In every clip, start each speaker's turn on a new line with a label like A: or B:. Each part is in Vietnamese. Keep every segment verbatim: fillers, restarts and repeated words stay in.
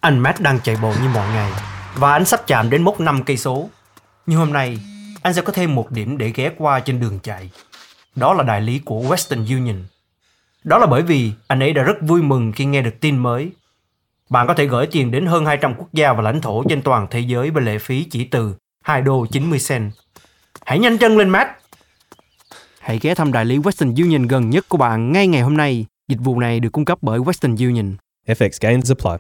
A: Anh Matt đang chạy bộ như mọi ngày và anh sắp chạm đến mốc năm cây số. Nhưng hôm nay, anh sẽ có thêm một điểm để ghé qua trên đường chạy. Đó là đại lý của Western Union. Đó là bởi vì anh ấy đã rất vui mừng khi nghe được tin mới. Bạn có thể gửi tiền đến hơn hai trăm quốc gia và lãnh thổ trên toàn thế giới với lệ phí chỉ từ hai đô chín mươi cent. Hãy nhanh chân lên, Matt! Hãy ghé thăm đại lý Western Union gần nhất của bạn ngay ngày hôm nay. Dịch vụ này được cung cấp bởi Western Union.
B: F X gains apply.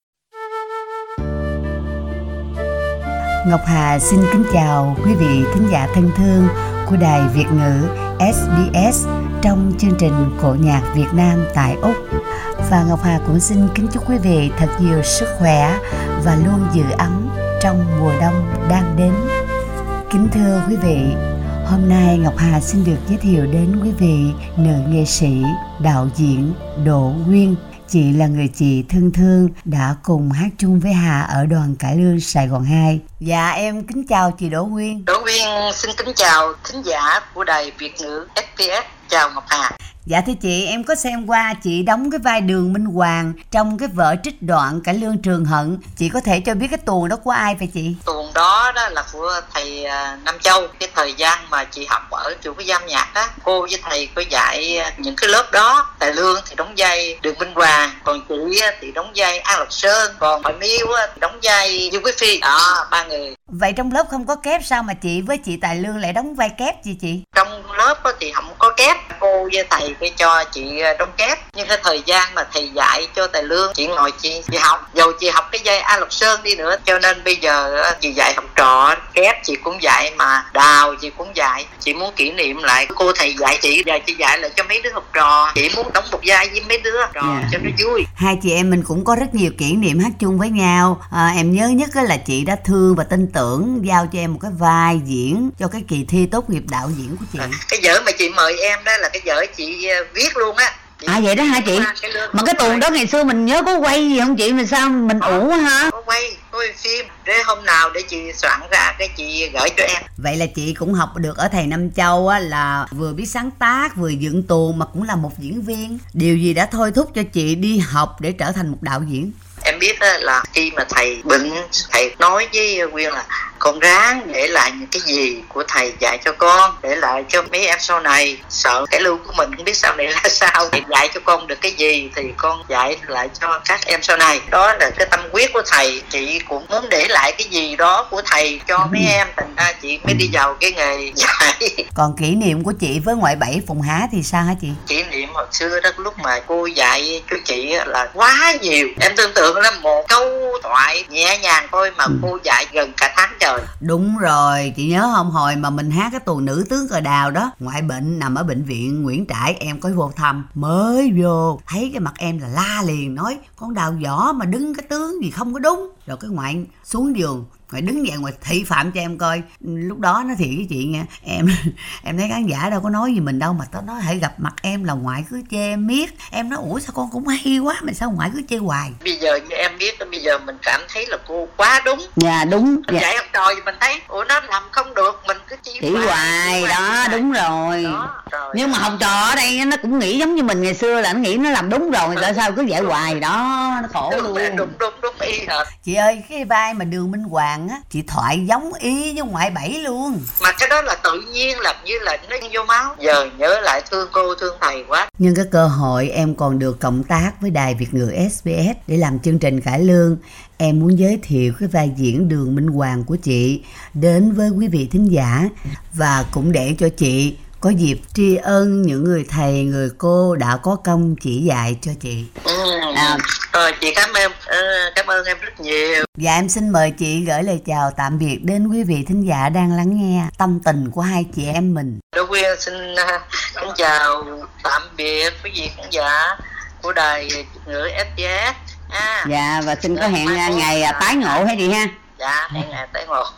C: Ngọc Hà xin kính chào quý vị thính giả thân thương của Đài Việt ngữ ét bê ét trong chương trình Cổ nhạc Việt Nam tại Úc. Và Ngọc Hà cũng xin kính chúc quý vị thật nhiều sức khỏe và luôn giữ ấm trong mùa đông đang đến. Kính thưa quý vị, hôm nay Ngọc Hà xin được giới thiệu đến quý vị nữ nghệ sĩ, đạo diễn Đỗ Nguyên. Chị là người chị thân thương đã cùng hát chung với Hà ở đoàn cải lương Sài Gòn hai. Dạ em kính chào chị Đỗ Nguyên.
D: Đỗ Nguyên xin kính chào thính giả của Đài Việt ngữ ét bê ét. Chào Ngọc Hà.
C: Dạ thưa chị, em có xem qua chị đóng cái vai Đường Minh Hoàng trong cái vở trích đoạn cải lương Trường Hận. Chị có thể cho biết cái tuồng đó của ai vậy chị?
D: Tuồng đó, đó là của thầy Nam Châu. Cái thời gian mà chị học ở trường cái giam nhạc á, cô với thầy có dạy những cái lớp đó. Thầy Lương thì đóng vai Đường Minh Hoàng, còn chị thì đóng vai An Lộc Sơn, còn Phạm Miêu thì đóng vai Dương Quý Phi. Đó, ba người.
C: Vậy trong lớp không có kép sao mà chị với chị Tài Lương lại đóng vai kép gì chị?
D: Trong lớp thì không có kép, cô với thầy phải cho chị đóng kép. Nhưng cái thời gian mà thầy dạy cho Tài Lương, chị ngồi chị, chị học. Dù chị học cái vai An Lộc Sơn đi nữa, cho nên bây giờ chị dạy học trò kép chị cũng dạy, mà đào chị cũng dạy. Chị muốn kỷ niệm lại cô thầy dạy chị, và chị dạy lại cho mấy đứa học trò. Chị muốn đóng một vai với mấy đứa học trò yeah. cho nó vui.
C: Hai chị em mình cũng có rất nhiều kỷ niệm hát chung với nhau. à, Em nhớ nhất là chị đã thương và tin tưởng giao cho em một cái vai diễn cho cái kỳ thi tốt nghiệp đạo diễn của chị.
D: à, Cái vở mà chị mời em đó là cái vở chị viết luôn á.
C: À vậy đó hả chị? Cái mà cái tuồng đó ngày xưa mình nhớ có quay gì không chị? Mà sao mình ủ hả?
D: Có quay, có quay phim. Để hôm nào để chị soạn ra cái chị gửi cho em.
C: Vậy là chị cũng học được ở thầy Nam Châu á, là vừa biết sáng tác vừa dựng tuồng mà cũng là một diễn viên. Điều gì đã thôi thúc cho chị đi học để trở thành một đạo diễn?
D: Em biết là khi mà thầy bệnh, thầy nói với Quyên là con ráng để lại những cái gì của thầy dạy cho con, để lại cho mấy em sau này. Sợ cái lưu của mình không biết sau này là sao, thầy dạy cho con được cái gì thì con dạy lại cho các em sau này. Đó là cái tâm huyết của thầy. Chị cũng muốn để lại cái gì đó của thầy cho mấy em, thành ra chị mới đi vào cái nghề dạy.
C: Còn kỷ niệm của chị với ngoại bảy Phùng Há thì sao hả chị?
D: Kỷ niệm hồi xưa đó, lúc mà cô dạy cho chị là quá nhiều. Em tưởng tượng là một câu thoại nhẹ nhàng thôi mà cô dạy gần cả tháng trời.
C: Đúng rồi, chị nhớ không, hồi mà mình hát cái tuồng Nữ Tướng Cờ Đào đó, ngoại bệnh nằm ở bệnh viện Nguyễn Trãi, em có vô thăm, mới vô thấy cái mặt em là la liền, nói con Đào võ mà đứng cái tướng gì không có đúng. Rồi cái ngoại xuống giường, ngoại đứng dậy ngoại thị phạm cho em coi. Lúc đó nói thiệt với chị nghe, em em thấy khán giả đâu có nói gì mình đâu, mà tao nói hãy gặp mặt em là ngoại cứ chê em miết. Em nói ủa sao con cũng hay quá mà sao ngoại cứ chê hoài.
D: Bây giờ như em biết, bây giờ mình cảm thấy là cô quá đúng.
C: Dạ đúng.
D: Mình dạ. dạy học trò thì mình thấy ủa nó làm không được, mình cứ chi
C: chỉ hoài, hoài đó hoài. Đúng rồi. Đó, rồi nhưng mà học trò ở đây nó cũng nghĩ giống như mình ngày xưa là nó nghĩ nó làm đúng rồi, tại sao cứ dạy hoài đó, nó khổ
D: đúng,
C: luôn.
D: Đúng đúng đúng y hệt.
C: Chị ơi, cái vai mà Đường Minh Hoàng á, chị thoại giống y với ngoại bảy luôn.
D: Mà cái đó là tự nhiên, làm như là nó vô máu. Giờ nhớ lại thương cô, thương thầy quá.
C: Nhưng cái cơ hội em còn được cộng tác với Đài Việt ngữ ét bê ét để làm chương trình cải lương. Em muốn giới thiệu cái vai diễn Đường Minh Hoàng của chị đến với quý vị thính giả, và cũng để cho chị có dịp tri ân những người thầy, người cô đã có công chỉ dạy cho chị.
D: Ừ. À, rồi chị cảm ơn, cảm ơn em rất nhiều.
C: Dạ em xin mời chị gửi lời chào tạm biệt đến quý vị thính giả đang lắng nghe tâm tình của hai chị em mình.
D: Đỗ Quyên xin, xin chào tạm biệt quý vị khán giả của Đài ngữ ét bê ét. À,
C: dạ và xin có hẹn ngày à, tái ngộ hay gì ha.
D: Dạ, hẹn ngày tái ngộ.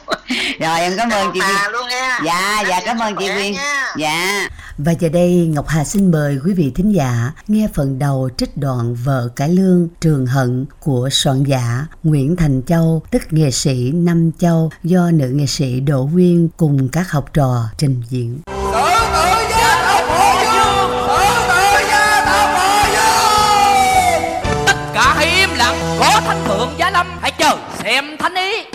C: Rồi em cảm ơn chị
D: Hà luôn nha.
C: Dạ, dạ cảm ơn chị Quyên. Dạ. Và giờ đây Ngọc Hà xin mời quý vị thính giả nghe phần đầu trích đoạn vở cải lương Trường Hận của soạn giả Nguyễn Thành Châu, tức nghệ sĩ Nam Châu, do nữ nghệ sĩ Đỗ Nguyên cùng các học trò trình diễn.
E: Tất cả hãy im lặng, có
B: thánh thượng giá lâm, hãy chờ xem thánh ý.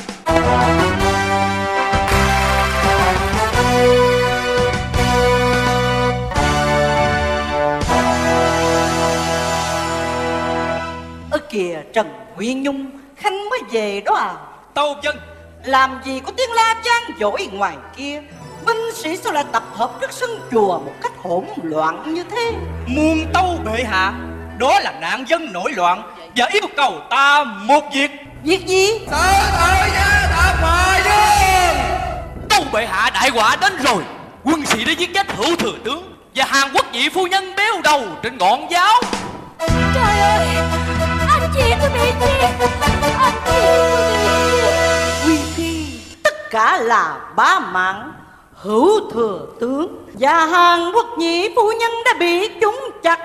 E: Ơ kìa Trần Nguyên Nhung, Khanh mới về đó à?
B: Tâu dân.
E: Làm gì có tiếng la vang dội ngoài kia? Binh sĩ sao lại tập hợp trước sân chùa một cách hỗn loạn như thế?
B: Muôn tâu bệ hạ, đó là nạn dân nổi loạn và yêu cầu ta một việc.
E: Việc gì?
B: Sở thời gia thập hòa dương. Tâu bệ hạ, đại họa đến rồi. Quân sĩ đã giết chết hữu thừa tướng và Hàn Quốc nhị phu nhân béo đầu trên ngọn giáo.
F: Trời ơi, anh chị tôi bị thiệt, anh chị tôi bị thiệt.
E: Quy Phi, tất cả là bá mạng, hữu thừa tướng và Hàn Quốc nhị phu nhân đã bị chúng chặt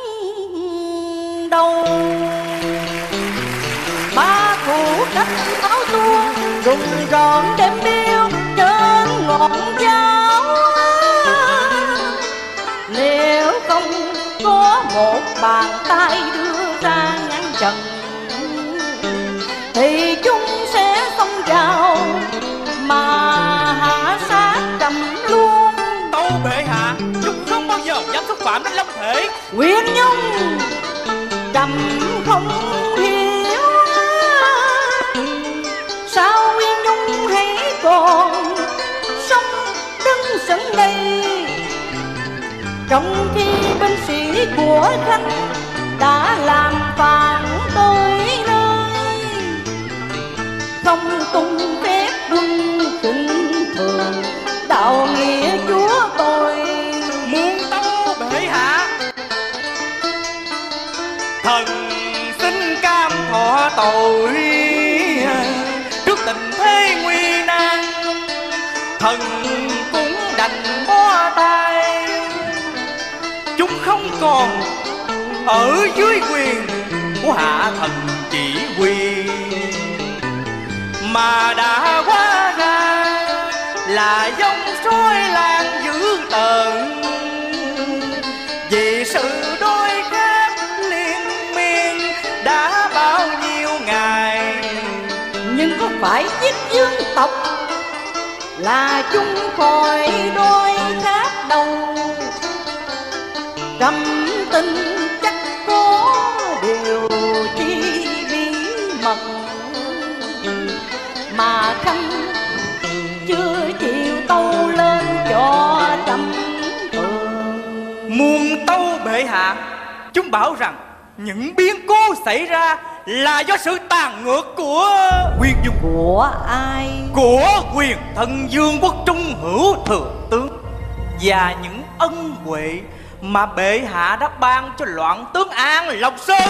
E: đầu. Ba thủ cách áo tua rùng rợn đêm đêm trên ngọn giáo. Nếu không có một bàn tay đưa ra ngăn chặn thì chúng sẽ xông vào mà hạ sát Trầm luôn.
B: Tâu bệ hạ, chúng không bao giờ dám xúc phạm đến long thể.
E: Nguyên Nhung, Trầm không hiểu sao Nguyên Nhung hãy còn sống đứng sân đây, trong khi binh sĩ của Khanh đã làm phản tới nơi, không tung phép quân khinh thường đạo nghĩa chúa tôi.
B: Muôn tâu bệ hạ, thần xin cam thọ tội trước tình thế nguy nan, thần cũng đành bó tay. Chúng không còn ở dưới quyền của hạ thần chỉ huy, mà đã hóa ra là dòng sói lan dữ tợn vì sự đôi kết liên miên đã bao nhiêu ngày.
E: Nhưng có phải giết dương tộc là chúng khỏi đôi khác đâu? Trầm tin chắc có điều chi bí mật mà Khanh chưa chịu tâu lên cho Trầm tường.
B: Muôn tâu bệ hạ, chúng bảo rằng những biến cố xảy ra là do sự tàn ngược của quyền dung.
E: Của ai?
B: Của quyền thần Dương Quốc Trung hữu thừa tướng và những ân huệ mà bệ hạ đã ban cho loạn tướng An Lộc Sơn.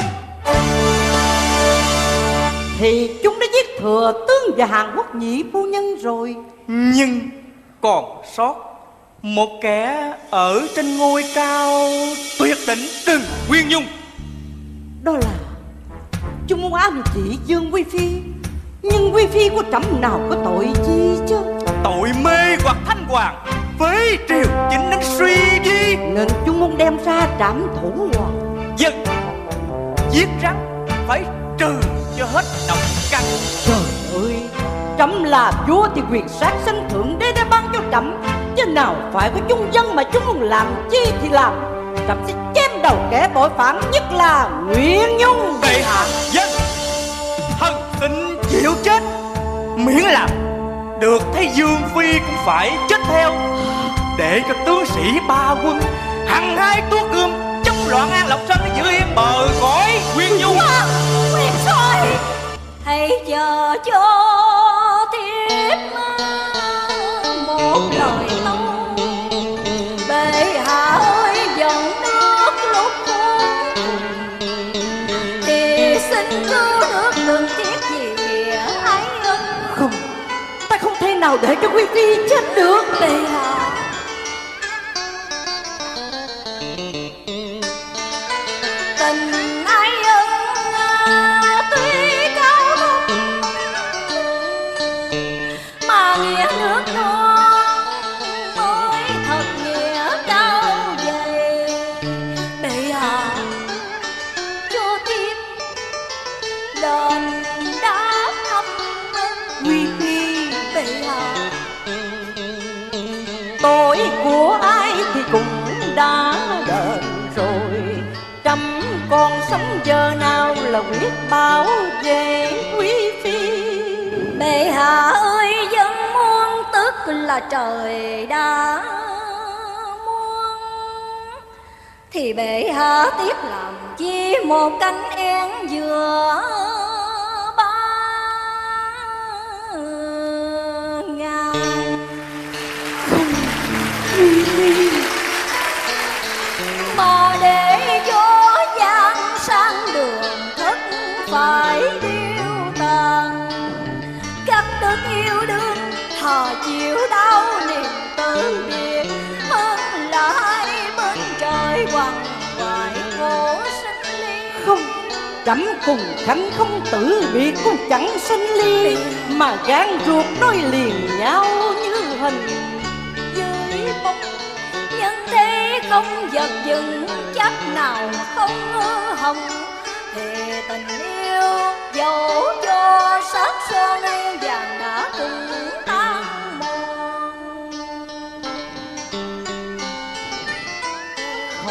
E: Thì chúng đã giết thừa tướng và Hàn Quốc nhị phu nhân rồi,
B: nhưng còn sót một kẻ ở trên ngôi cao tuyệt đỉnh Trừng Nguyên Nhung.
E: đó là chúng muốn ám chỉ Dương Quý Phi. Nhưng Quý Phi của Trẫm nào có tội chi chứ?
B: Tội mê hoặc thanh hoàng, với triều chính đến suy di,
E: nên chúng muốn đem ra trảm thủ à?
B: dân giết rắn phải trừ cho hết độc căn.
E: Trời ơi, Trẫm là vua thì quyền sát sanh thượng đế đã ban cho Trẫm, chứ nào phải có chung dân mà chúng muốn làm chi thì làm. Trẫm sẽ chém đầu kẻ tội phạm, nhất là Nguyên Nhung.
B: Bệ hạ, dân thần xin chịu chết, miễn làm được thấy Dương Phi cũng phải chết theo, để cho tướng sĩ ba quân hăng hái tuốt gươm chống loạn An Lộc Sơn giữ yên bờ cõi Nguyên Nhung.
F: Nguyên Soái, hãy chờ cho thiếp một lời tâu. Bệ hạ ơi, dòng nước lúc khôn thì xin cứu nước đừng tiếc gì nghĩa ái ân.
E: Không, ta không thể nào để cho Quý Phi chết được.
F: Bệ hạ, tình ái ân tuy cao thâm mà nghĩa nước non mới thật nghĩa cao dày. Bệ hạ cho thiếp đền đã thăm
E: Quý phi
F: bệ hạ.
E: tội của ai thì cũng đã đền rồi, trẫm còn sống giờ nào là quyết bảo vệ quý phi.
F: Bệ hạ ơi, dân muôn tức là trời đã muôn, thì bệ hạ tiếc làm chi một cánh én dừa ba ngàn. Mà để gió giang sang đường thất phải điêu tàn, cắt đứt yêu đương thà chịu đau niềm tử biệt, hơn là hai bên trời quằn quại khổ sinh ly.
E: Không, trẫm cùng Khanh không tử biệt cũng chẳng sinh ly, mà gan ruột đôi liền nhau như hình
F: Dưới bóng nhân thế không giật dừng, chắc nào không hư hồng, thì tình yêu dẫu cho sát son em vàng đã cùng tan mòn.
E: không.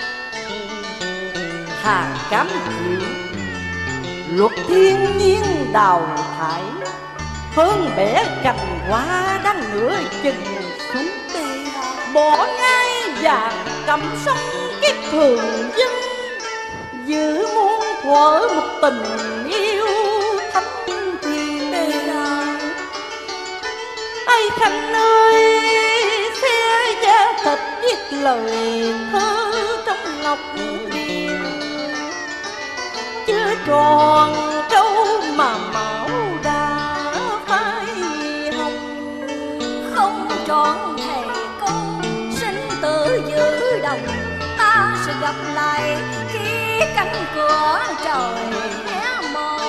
E: Hàng cám chịu luật thiên nhiên đào thải, hơn bẻ cành hoa đang nửa chừng xuống tê, bỏ ngay vàng cầm sông cái thường dân, giữ muôn thuở một tình yêu thánh thiêng. Ai Khanh ơi, xe da thịt viết lời thơ trong ngọc điền, chưa tròn trâu mà máu đã phai hồng.
F: Không trọn thề câu sinh tử giữ đồng, ta sẽ gặp lại khi cánh cửa trời hé mở.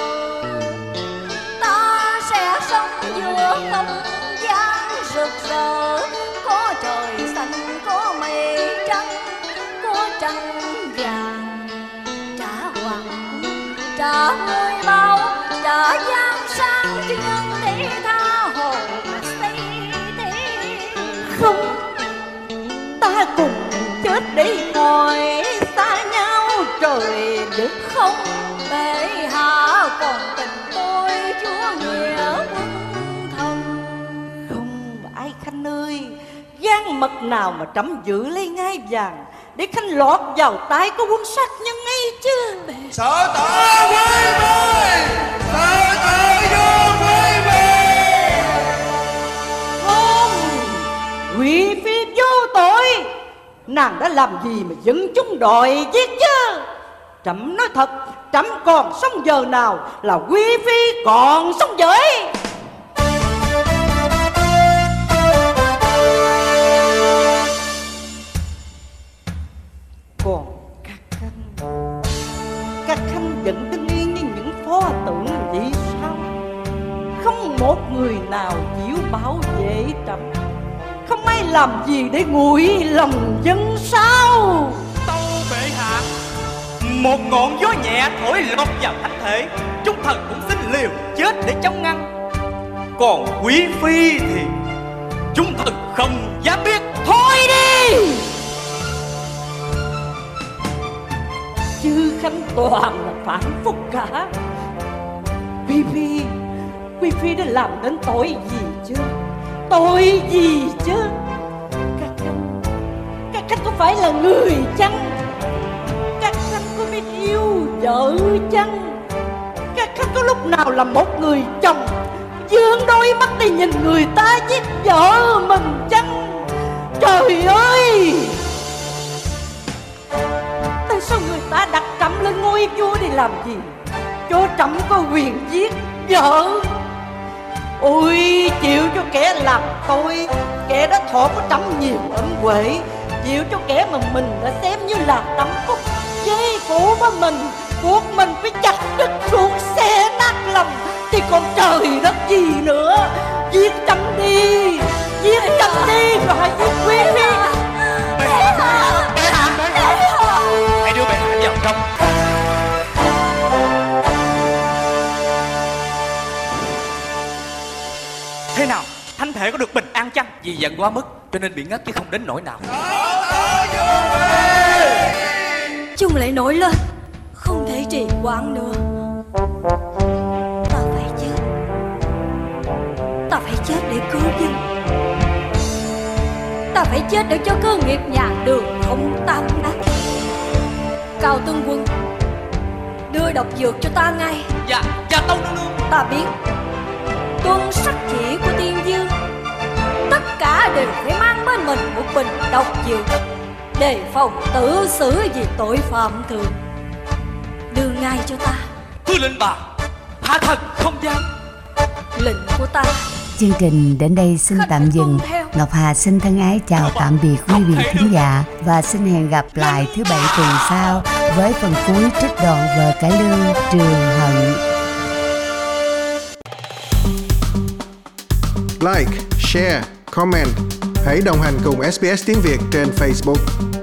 F: Ta sẽ sống giữa không gian rực rỡ, có trời xanh, có mây trắng, có trăng vàng. Trả hoàng trả ngôi bao, trả giang sang cho nhân thế tha hồ xây thế.
E: Không, ta cùng chết để khỏi xa nhau trời đất.
F: Không, bệ hạ còn tình tôi chúa nghĩa quân thần.
E: Không, Ai Khanh ơi, gan mật nào mà trẫm giữ lấy ngai vàng để Khanh lọt vào tay của quân sát nhân ấy chứ.
B: Sợ tội quý vị, sợ tội vô quý vị.
E: Không, quý phi vô tội, nàng đã làm gì mà dân chúng đòi giết chứ. Trẫm nói thật, trẫm còn sống giờ nào là quý phi còn sống giờ ấy. Còn các khanh, các khanh vẫn đứng yên như những pho tượng vậy sao? Không một người nào chịu bảo vệ trẫm, không ai làm gì để nguội lòng dân sao?
B: Tâu bệ hạ, một ngọn gió nhẹ thổi lọt vào thánh thể, chúng thần cũng xin liều chết để chống ngăn. Còn quý phi thì chúng thần không dám biết.
E: Thôi đi, chư khanh toàn là phản phúc cả. Quý phi, quý phi đã làm đến tội gì chứ? Tội gì chứ? Các khanh, các khanh có phải là người chăng? Các khanh có biết yêu vợ chăng? Các khanh có lúc nào là một người chồng dương đôi mắt đi nhìn người ta giết vợ mình chăng? Trời ơi, tại sao người ta đặt trẫm lên ngôi vua để làm gì? Cho trẫm có quyền giết vợ. Ôi, chịu cho kẻ làm tôi, kẻ đã thọ của trẫm nhiều ân huệ, chịu cho kẻ mà mình đã xem như là tấm phúc dây của mình, buộc mình phải chặt đứt ruột xé nát lòng, thì còn trời đất gì nữa. Giết trẫm đi, giết trẫm đi, rồi hãy giết quý phi.
B: Bệ hạ, bệ hạ, bệ hạ, hãy đưa bệ hạ vào trong. Thế nào, thánh thể có được bình an chăng?
G: Vì giận quá mức cho nên bị ngất chứ không đến nỗi nào.
F: Chung lại nổi lên, không thể trì hoãn nữa. Ta phải chết, ta phải chết để cứu dân. Ta phải chết để cho cơ nghiệp nhà Đường không tan nát. Cao Tương Quân, đưa độc dược cho ta ngay.
G: Dạ, dạ tâu nương nương.
F: Ta biết tuân sắc chỉ của Tiên Dương, tất cả đều phải mang bên mình một bình độc dược, đề phòng tự xử vì tội phạm thường. Đưa ngay cho ta.
G: Thưa lệnh bà, hạ thần không dám.
F: Lệnh của ta.
C: Chương trình đến đây xin tạm dừng. Ngọc Hà xin thân ái chào tạm biệt quý vị thính giả và xin hẹn gặp lại thứ bảy tuần sau với phần cuối trích đoạn vở cải lương Trường Hận.
H: Like, share, comment. Hãy đồng hành cùng ét bê ét tiếng Việt trên Facebook.